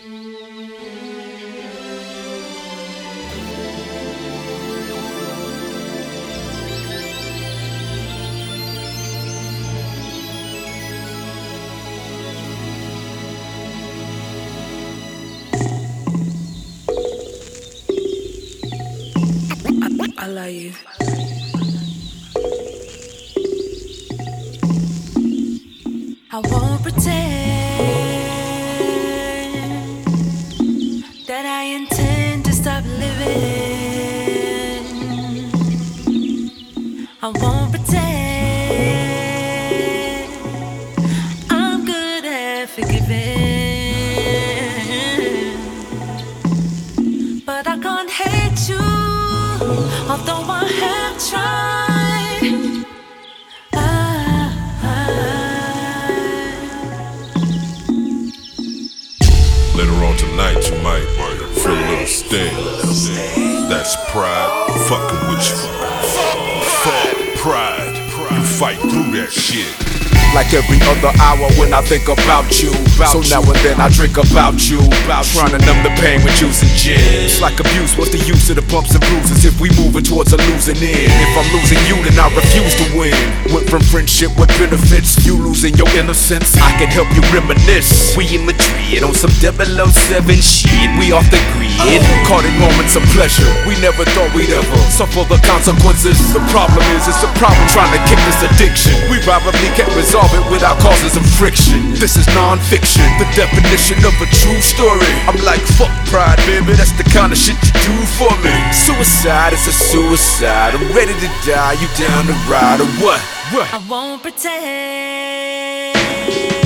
I love you. I won't pretend that I intend to stop living. I won't pretend I'm good at forgiving, but I can't hate you, although I have tried. Later on tonight, you might feel a little sting. That's pride fucking with you. Fuck pride. You fight through that shit. Like every other hour when I think about you. So now and then I drink about you. Trying to numb the pain with juice and gin. It's like abuse, what's the use of the bumps and bruises if we moving towards a losing end? If I'm losing you, then I refuse to win. Went from friendship with benefits, you losing your innocence. I can help you reminisce. We in Madrid on some 007 shit. We off the grid, caught in moments of pleasure. We never thought we'd ever suffer the consequences. The problem is, it's a problem trying to kick this addiction. We probably can't resolve it without causes of friction. This is non-fiction, the definition of a true story. I'm like, fuck pride, baby, that's the kind of shit you do for me. Suicide is a suicide. I'm ready to die, you down to ride or what? I won't pretend